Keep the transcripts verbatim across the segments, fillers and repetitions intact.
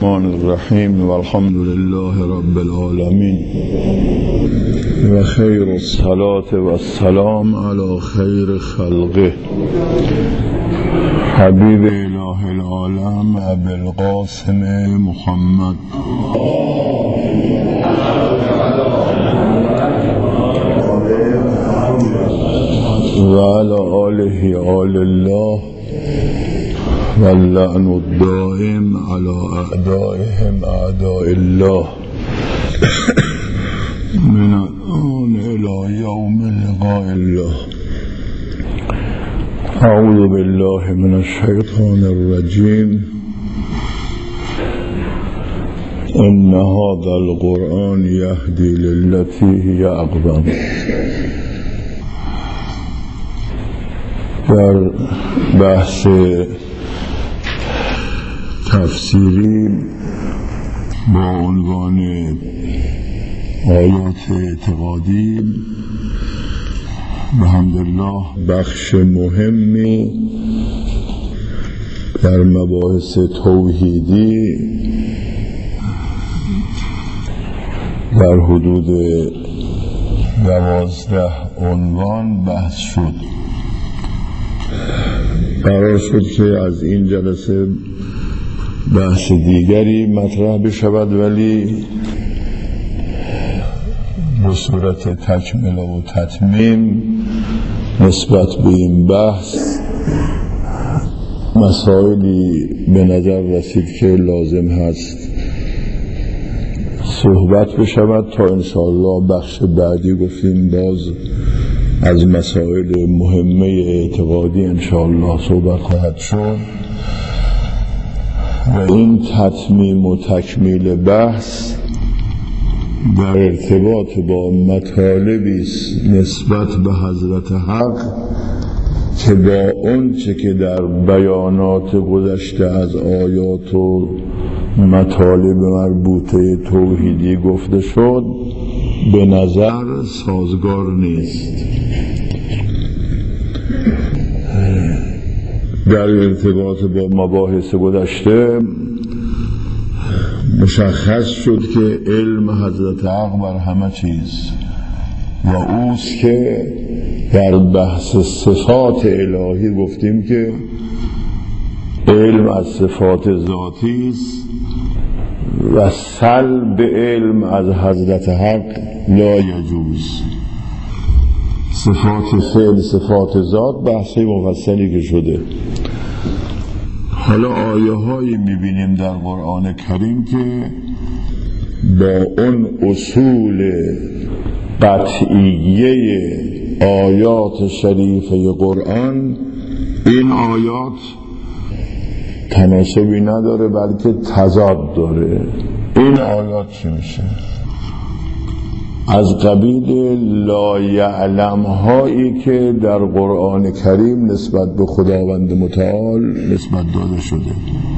الرحمن الرحیم و الحمد لله رب العالمین و خیر الصلاة و السلام علی خیر خلقه حبیب اله العالم ابی القاسم محمد و علی آله آل الله واللعن الدائم على اعدائهم اعداء الله من الآن الى يوم لقاء الله. اعوذ بالله من الشیطان الرجیم. ان هذا القرآن يهدي للتي هي اقوم. در بحث تفسیری با عنوان آیات اعتقادی بحمدالله بخش مهمی در مباحث توحیدی در حدود دوازده عنوان بحث شد. قرار شد که از این جلسه بحث دیگری مطرح بشود، ولی به صورت تکمله و تتمیم نسبت به این بحث مسائلی به نظر رسید که لازم هست صحبت بشود تا انشاءالله بخش بعدی گفتیم باز از مسائل مهمه اعتقادی انشاءالله صحبت خواهد شد و این تتمیم و تکمیل بحث در ارتباط با مطالبی نسبت به حضرت حق که با اون چه که در بیانات گذشته از آیات و مطالب مربوطه توحیدی گفته شد به نظر سازگار نیست. در ارتباط با مباحث گذشته مشخص شد که علم حضرت حق بر همه چیز و اوست که در بحث صفات الهی گفتیم که علم از صفات ذاتی است و سلب علم از حضرت حق لا یجوز. صفات فعل صفات ذات بحثی مفصلی که شده. حالا آیه هایی میبینیم در قرآن کریم که با اون اصول قطعیه آیات شریفه قرآن این آیات تناسبی نداره بلکه تضاد داره. این آیات چی میشه؟ از قبیل لا یعلم هایی که در قرآن کریم نسبت به خداوند متعال نسبت داده شده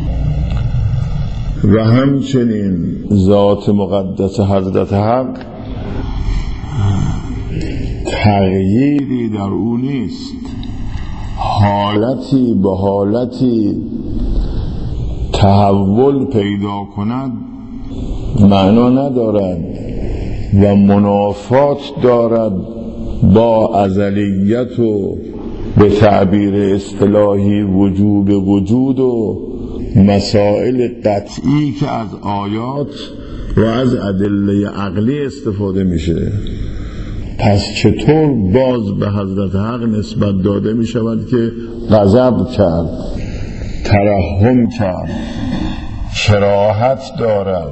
و همچنین ذات مقدس حضرت حق تغییری در او نیست. حالتی به حالتی تحول پیدا کند معنا ندارد و منافات دارد با ازلیت و به تعبیر اصطلاحی وجوب وجود و مسائل قطعی که از آیات و از ادله عقلی استفاده میشه. پس چطور باز به حضرت حق نسبت داده می شود که غضب کرد، ترحم کرد، شراحت دارد،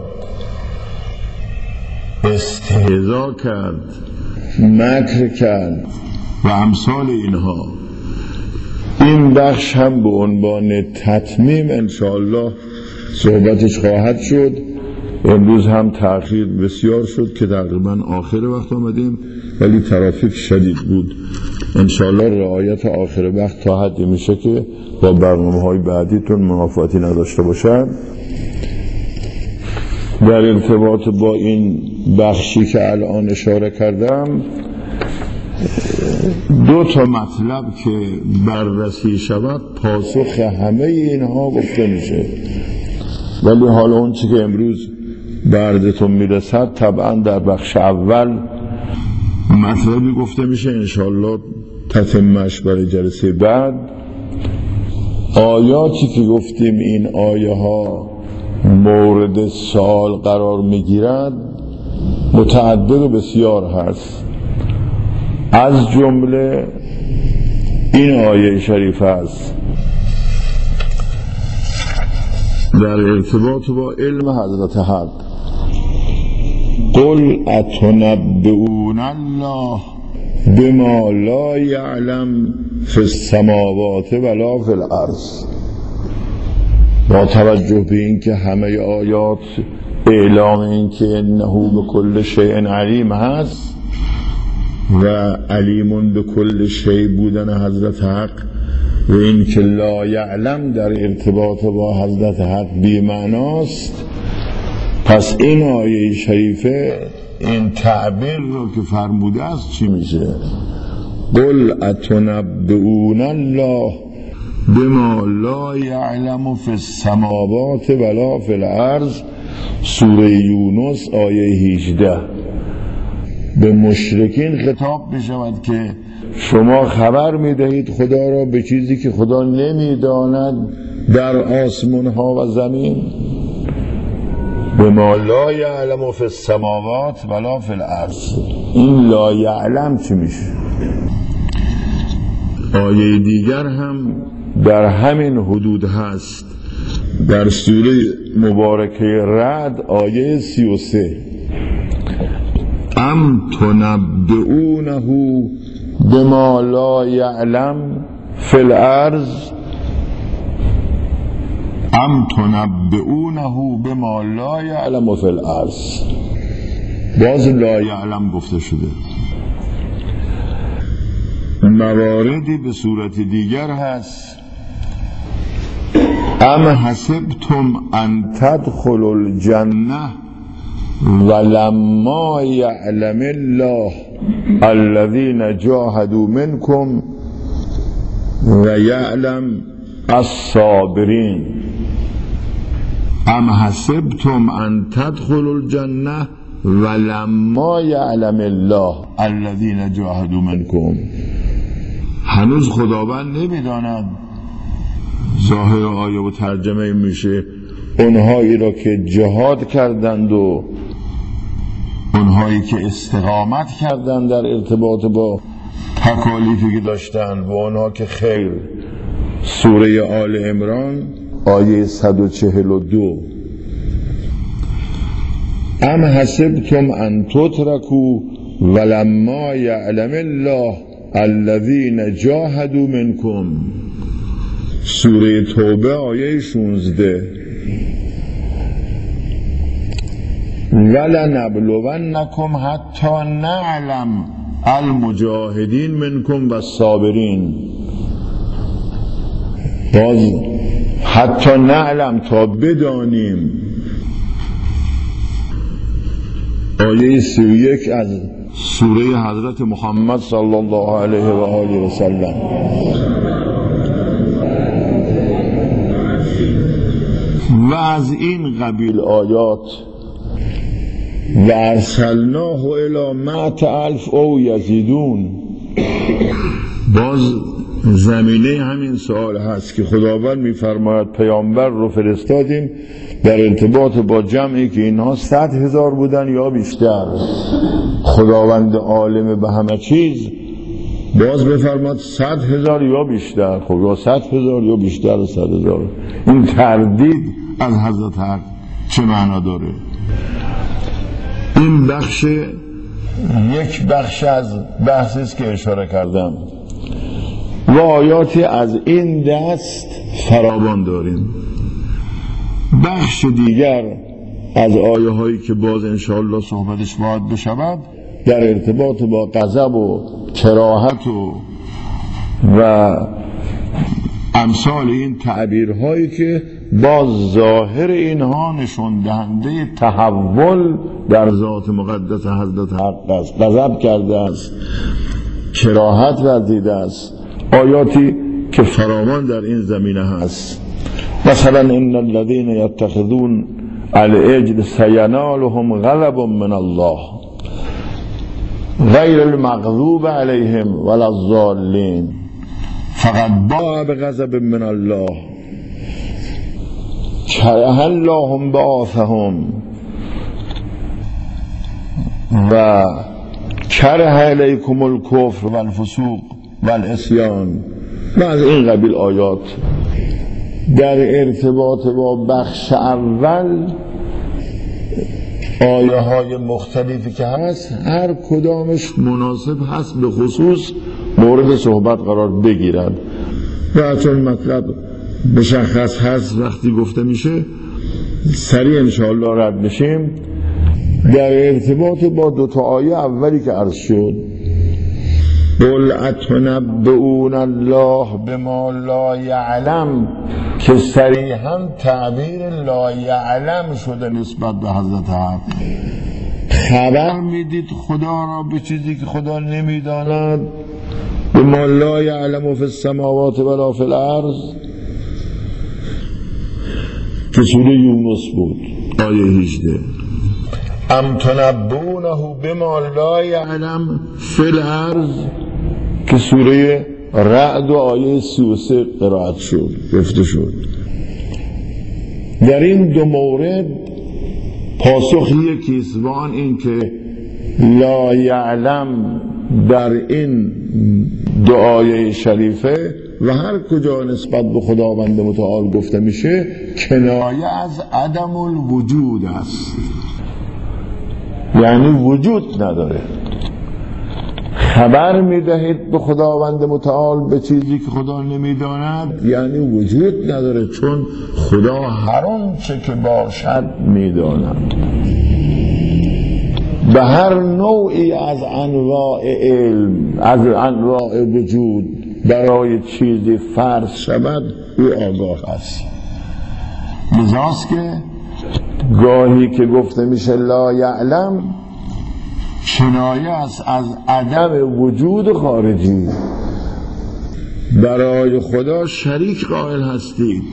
استهزا کرد، مکر کرد و امثال اینها. این بخش هم به عنوان تتمیم انشاءالله صحبتش خواهد شد. امروز هم تأخیر بسیار شد که تقریبا آخر وقت آمدیم ولی ترافیک شدید بود. انشاءالله رعایت آخر وقت تا حدی میشه که با برنامه های بعدیتون منافاتی نداشته باشن. در ارتباط با این بخشی که الان اشاره کردم دو تا مطلب که بررسی شود پاسخ همه اینها گفته میشه. ولی حالا اون چی که امروز بردتون میرسد طبعا در بخش اول مطلبی گفته میشه، انشاءالله تتمش برای جلسه بعد. آیاتی که گفتیم این آیه ها مورد سوال قرار میگیرد متعدد و بسیار هست. از جمله این آیه شریف است در ارتباط با علم حضرت حق: قل اتنبئون الله بما لا یعلم فی السماوات ولا فی الارض. با توجه به این که همه آیات اعلام این که انه بكل شیء علیم هست و علیمون به کل شیء بودن حضرت حق و این که لا یعلم در ارتباط با حضرت حق بی معناست، پس این آیه شریفه این تعبیر رو که فرموده است چی میشه؟ قل اتنبئون الله بما لا یعلم فی السماوات ولا فی الارض. سوره یونس آیه هجده. به مشرکین خطاب بشود که شما خبر میدهید خدا را به چیزی که خدا نمیداند در آسمان ها و زمین. بما لا یعلم فی السماوات ولا فی الارض. این لا یعلم چی میشه؟ آیه دیگر هم در همین حدود هست، در سوره مبارکه رعد آیه سی و سه: ام تنبئونه بما لا یعلم فی الارض ام تنبئونه بما لا یعلم فی الارض. باز لا یعلم گفته شده. مواردی به صورت دیگر هست: ام حسبتم ان تدخلوا الجنه ولما یعلم الله الذین جاهدوا منکم و یعلم الصابرین. ام حسبتم ان تدخلوا الجنه ولما یعلم الله الذین جاهدوا منکم. هنوز خداوند نمیداند، ظاهر آیه و ترجمه میشه اونهایی را که جهاد کردند و اونهایی که استقامت کردند در ارتباط با تکالیفی که داشتند و اونها که خیر. سوره آل عمران آیه صد و چهل و دو: ام حسبتم ان تترکوا ولما یعلم الله الذین جاهدوا منکم. سوره توبه آیه شانزده: ولنبلونکم حتی نعلم المجاهدین منکم و الصابرین. باز حتی نعلم، تا بدانیم. آیه سی و یک از سوره حضرت محمد صلی الله علیه و آله و سلم: و از این قبیل آیات و ارسلناه الی مئة الف او یزیدون. باز زمینه همین سوال هست که خداوند میفرماید پیامبر رو فرستادیم در ارتباط با جمعی که اینها صد هزار بودن یا بیشتر. خداوند عالم به همه چیز باز بفرماد صد هزار یا بیشتر. خب یا صد هزار یا بیشتر و صد هزار. این تردید از حضرت حق چه معنا داره؟ این بخش یک بخش از بحثی است که اشاره کردم و آیاتی از این دست فراوان داریم. بخش دیگر از آیه هایی که باز انشاءالله صحبتش باید بشود در ارتباط با غضب و کراهت و و امثال این تعبیرهایی که باز ظاهر اینها نشون دهنده تحول در ذات مقدس حضرت حق است. غضب کرده است، کراهت ورزیده است. آیاتی که فراوان در این زمینه هست. و مثلا ان الذين يتخذون العجل سینالهم غضب من الله غیر المغضوب علیهم ولا الضالین فقد باء بغضب من الله کره الله بعاثهم و کره علیکم الکفر و الفسوق و العصیان و از این قبیل آیات در ارتباط با بخش اول آیه های مختلفی که هست هر کدامش مناسب هست به خصوص مورد صحبت قرار بگیرد و چون مطلب مشخص هست وقتی گفته میشه سریع انشاءالله رد بشیم. در ارتباط با دو تا آیه اولی که عرض شد قل اتنبئون الله بما لا یعلم که صریحا تعبیر لا یعلم شده نسبت به حضرت حق، خبر میدید خدا را به چیزی که خدا نمیداند، بما لا یعلم فی السماوات ولا فی الارض که سوره یونس بود آیه هجده. ام تنبونه بما لا یعلم فی الارض که سوره رعد و آیه سی و سه قرائت شد گفته شد. در این دو مورد پاسخ یکیست و آن این که لا یعلم در این دو آیه شریفه و هر کجا نسبت به خداوند متعال گفته میشه کنایه از عدم الوجود است، یعنی وجود نداره. خبر میدهید به خداوند متعال به چیزی که خدا نمیداند یعنی وجود نداره، چون خدا هر آنچه که باشد میداند. به هر نوعی از انواع علم، از انواع وجود برای چیزی فرض شود او آگاه است. لذاست که گاهی که گفته میشه لا یعلم کنایه است از عدم وجود خارجی. برای خدا شریک قائل هستید،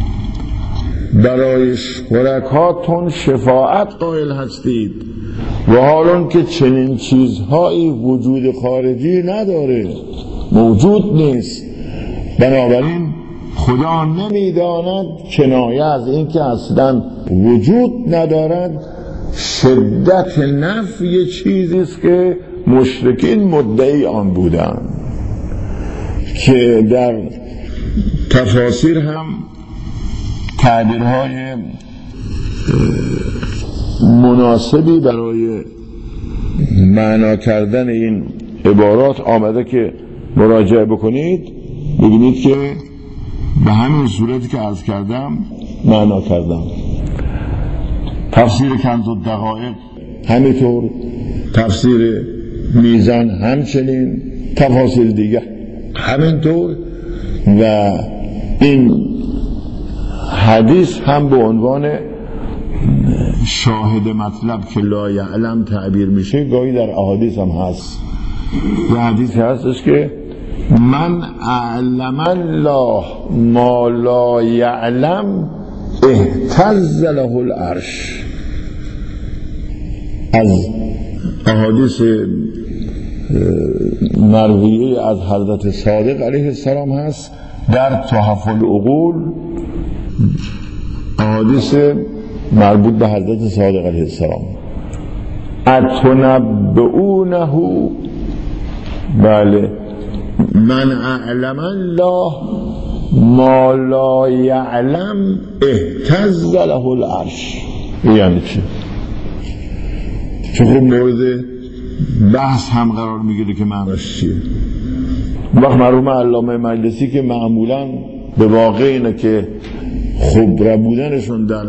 برای شرکاتون شفاعت قائل هستید و حالون که چنین چیزهایی وجود خارجی نداره، موجود نیست. بنابراین خدا نمیداند کنایه از این که اصلا وجود ندارد شدت نفی چیزی است که مشرکین مدعی آن بودند که در تفاسیر هم تعبیرهای مناسبی برای معنا کردن این عبارات آمده که مراجعه بکنید ببینید که به همین صورتی که عرض کردم معنا کردم. تفسیر کنز الدقایق همینطور، تفسیر میزان همچنین، تفاسیر دیگه همینطور و این حدیث هم به عنوان شاهد مطلب که لا یعلم تعبیر میشه گاهی در احادیث هم هست. یه حدیث هستش که من اعلم الله ما لا یعلم اهتز له العرش. از احادیث مرویه از حضرت صادق علیه السلام هست در تحف العقول، احادیث مربوط به حضرت صادق علیه السلام. اتنبئونه بله من اعلم الله ما لا یعلم اهتز له العرش. یعنی چه؟ چون خب مورد بحث هم قرار میگیره که معناش چیه. وقت مرحوم علامه مجلسی که معمولا به واقع اینه که خبره بودنشون در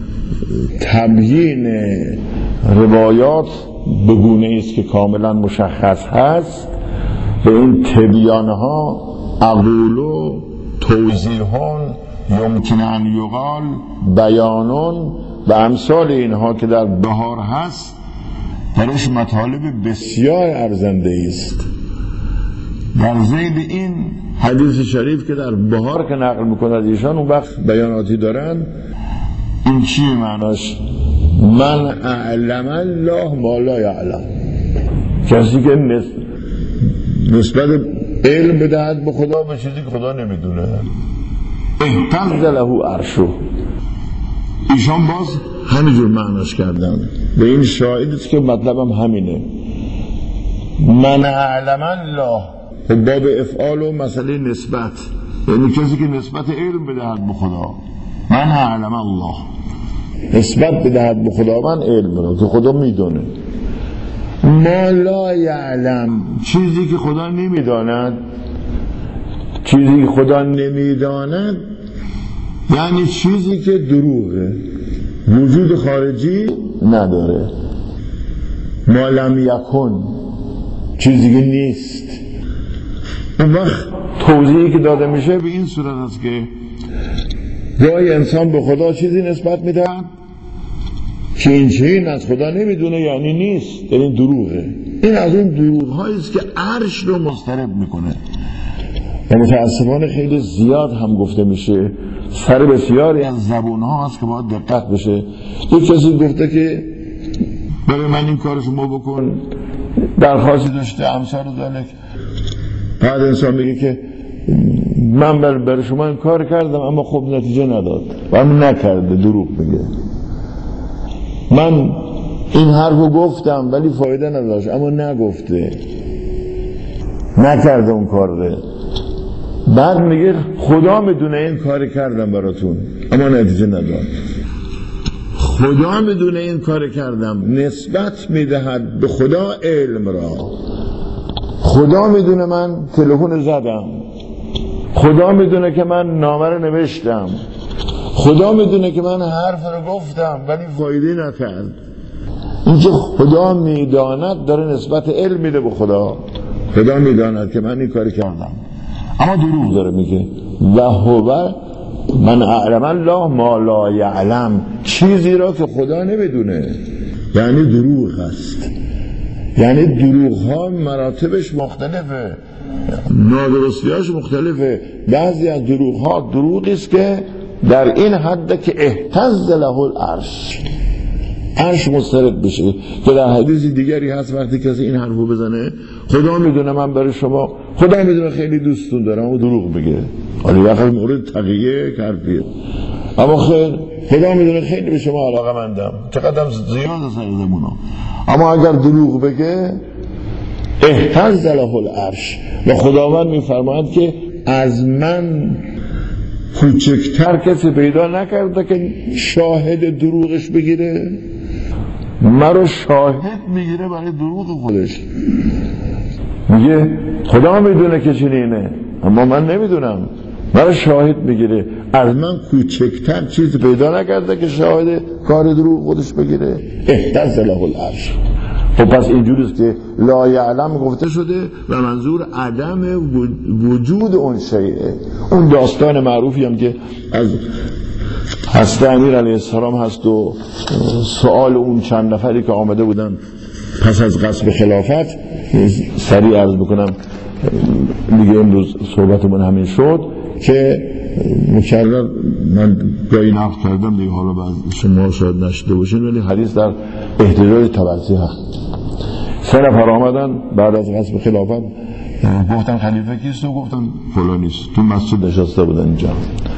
تبیین روایات به گونه است که کاملا مشخص هست، به این تبیانها اقولو توضیحون یمکن ان یقال بیانون و امثال اینها که در بهار هست درش مطالب بسیار ارزنده است در ذیل این حدیث شریف که در بهار که نقل میکنند ایشان اون وقت بیاناتی دارن، این چیه معناش؟ من اعلم الله ما لا یعلم، کسی که نسبت علم بدهد به خدا به چیزی که خدا نمیدونه. اهتز له عرشه، ایشان باز همینجور معناش کردن به این شاهدیست که مطلبم همینه. من اعلم الله باب افعال و مسئله نسبت، یعنی کسی که نسبت علم بدهد به خدا. من اعلم الله، نسبت بدهد به خدا من علم را که خدا میدونه. ما لا یعلم، چیزی که خدا نمیداند. چیزی که خدا نمیداند یعنی چیزی که دروغه، وجود خارجی نداره. ما لم یکن، چیزی که نیست. اون وقت توضیحی که داده میشه به این صورت است که گاهی انسان به خدا چیزی نسبت میدهد که این چیزی از خدا نمیدونه، یعنی نیست، یعنی دروغه. این از اون دروغ هایی است که عرش رو مضطرب میکنه و متاسفانه خیلی زیاد هم گفته میشه. سر بسیاری از زبون ها هست که باید دقت بشه. یک کسی گفته که برای من این کار شما بکن، درخواستی داشته، امثال ذالک. بعد انسان میگه که من برای شما این کار کردم اما خب نتیجه نداد و هم نکرده، دروغ میگه. من این حرفو گفتم ولی فایده نداشت، اما نگفته، نکرده اون کار رو. بعد میگه خدا میدونه این کار کردم براتون اما نتیجه نداد. خدا میدونه این کار کردم، نسبت میدهد به خدا علم را. خدا میدونه من تلفن زدم، خدا میدونه که من نامه رو نوشتم، خدا میدونه که من حرف رو گفتم ولی فایده نکرد. اینکه خدا میداند داره نسبت علم میده به خدا. خدا میداند که من این کاری کردم اما دروغ داره میگه. و هو من اعلم الله ما لا یعلم، چیزی را که خدا نمیدونه یعنی دروغ هست. یعنی دروغ ها مراتبش مختلفه، نادرستیاش مختلفه. بعضی از دروغ ها دروغی است که در این حد که اهتز له العرش، عرش مضطرب بشه. که در حدیث دیگری هست وقتی کسی این حرفو بزنه خدا میدونه من برای شما، خدا میدونه خیلی دوستون دارم، و دروغ بگه. حالا وقتی مورد تقیه حرفیه، اما خیر خدا میدونه خیلی به شما علاقه مندم، چقدر زیاد سر زمونا، اما اگر دروغ بگه اهتز له العرش. و خداوند میفرماید که از من کوچکتر کسی پیدا نکرده که شاهد دروغش بگیره. مرا شاهد میگیره برای دروغ خودش. میگه خدا میدونه که چنینه اما من نمیدونم، مرا شاهد میگیره. از من کوچکتر چیز پیدا نکرده که شاهد کار دروغ خودش بگیره. اهتز له العرش. خب پس اینجوریست که لا یعلم گفته شده و منظور عدم وجود اون شیء. اون داستان معروفی هم که از حضرت امیر علیه السلام هست و سوال اون چند نفری که آمده بودن پس از غصب خلافت، سریع عرض بکنم دیگه امروز صحبتمون همین شد که مکرر من گاهی نقل کردم دیگه، حالا بعد شما شاید نشده باشین، ولی حدیث در احتجاج طبرسی هست. سه نفر آمدن بعد از غصب خلافت، گفتن خلیفه کیست؟ و گفتن فلانیست. تو مسجد نشسته بودن اینجا.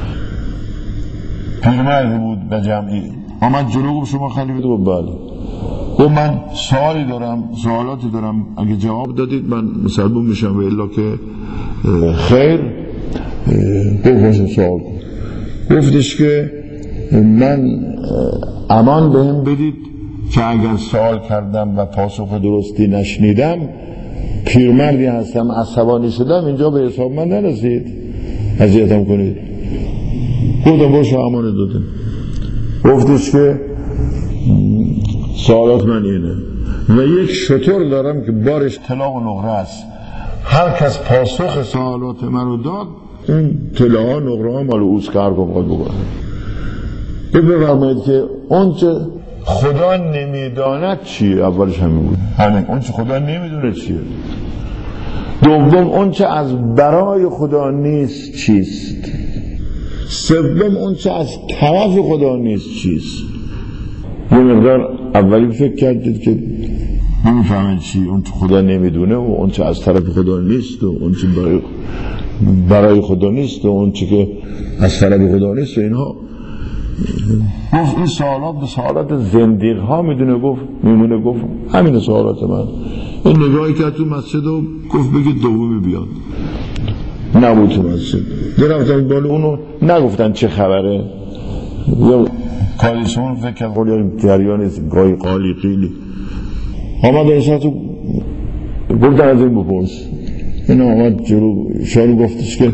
پیرمرد بود و جمعی آمد جلو، گفت شما خلیفه؟ تو بله. گفت من سوالی دارم، سوالاتی دارم، اگه جواب دادید من مسلمون میشم و الا که خیر. گفت سوال کن. گفتش که من امان بهم بدید که اگر سوال کردم و پاسخ درستی نشنیدم، پیرمردی هستم عصبانی شدم اینجا به حساب من نرسید، اذیتم کنید. گفتم باشه امان دادم. گفتش که سوالات من اینه و یک شتر دارم که بارش طلا و نقره است، هر کس پاسخ سوالات من رو داد اون طلا و نقره ها مال اوست که هر کم خود بکنه. بفرمایید که اون چه خدا نمیداند چیه؟ اولش همین بود، همین اون چه خدا نمیدونه چیه. دوم اون چه از برای خدا نیست چیست. سوم اون چه از طرف خدا نیست چیست. یه مقدار اولی فکر کردید که نمیفهمن چی، اون چه خدا نمیدونه و اون چه از طرف خدا نیست و اون چه برای برای خدا نیست و اون چه که از طرف خدا نیست و اینها. گفت این سوالات به سوالات زندیق ها میدونه، گفت میمونه. گفت همین سوالات من. این نگاهی که تو مسجد و گفت بگید دومی بیاد، نبود تو مسجد. درفتن بالا اونو نگفتن چه خبره، یا کالیسون فکر کرد قولی جریانی گاهی قالی قیلی آمد اینسان تو گفتن از این بپرس. این آمد جلو شاید گفتش که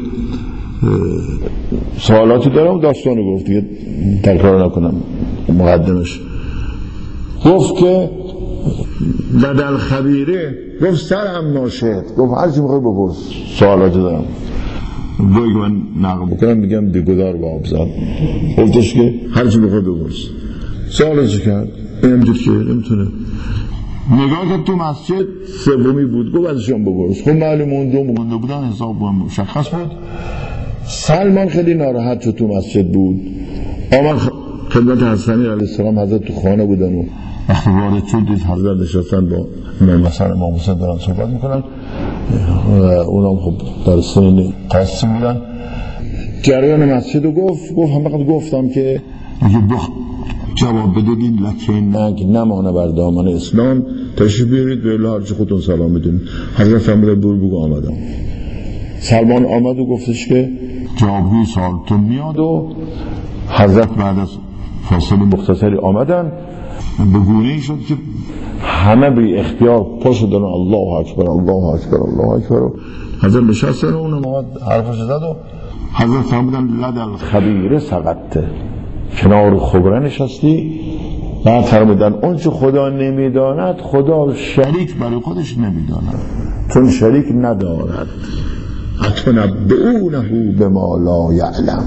سوالاتی دارم، داستانو گفت دیگه تکرار نکنم مقدمش. گفت که بدل خبیره، گفت سر هم ناشد، گفت هرچی میخوای بپرس، سوالاتی دارم. گویی که من نقل بکنم میگم دیگودار با آب زد. گفتش که هرچی میخوای بپرس. سوالش کرد، اینم دید که نمیتونه. نگاه که تو مسجد سومی بود، گفت ازشان بپرس. خب معلوم اون دو مونده بودن، حساب با مشخص بود. سلمان خیلی ناراحت شد، تو مسجد بود. آمد خدمت حسنی علیه السلام، حضرت تو خانه بودن و وقتی وارد شد دید حضرت نشستن با امام حسن امام حسین دارن صحبت میکنن و اونام خب در سن قاسم بودن. جریان مسجد رو گفت گفت هم فقط گفتم که جواب بدید لکن نگ نمانه بر دامن اسلام، تشریف بیارید به الله هرچی خودتون سلام میدونید. حضرت فرمودن برو بگو آمدم. سلمان آمد و گفتش که جوابگوی سوالتون میاد و حضرت بعد از فاصله مختصری آمدن. به گونه‌ای شد که همه بی اختیار پا شدن الله اکبر الله اکبر الله اکبر و حضرت نشستن و اونم آمد حرفش زد و حضرت فرمودن لدل خبیره سقطته، کنار خبره نشستی. بعد فرمودن اون چه خدا نمیداند خدا شریک برای خودش نمیداند، چون شریک ندارد. اتنبئونه بما لا یعلم،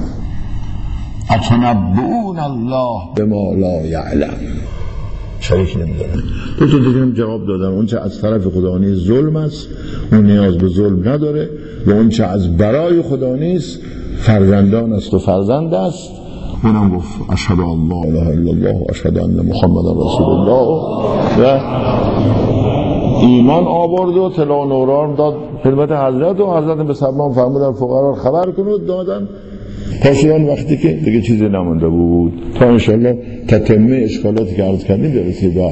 اتنبئون الله بما لا یعلم، شریک نمیداند. دو تا دیگه هم جواب دادن. اون چه از طرف خدا نیست ظلم است، اون نیاز به ظلم نداره. و اون چه از برای خدا نیست فرزندان است و فرزند است. اونم گفت اشهد ان لا اله الا الله و اشهد ان محمد رسول الله و ایمان آورد و طلا و نوران داد خدمت حضرت و حضرت به سلمان فرمودن فقرا خبر کنید، دادن. پاشدن وقتی که دیگه چیزی نمونده بود تا انشاءالله تتمه اشکالاتی که عرض کردیم برسید.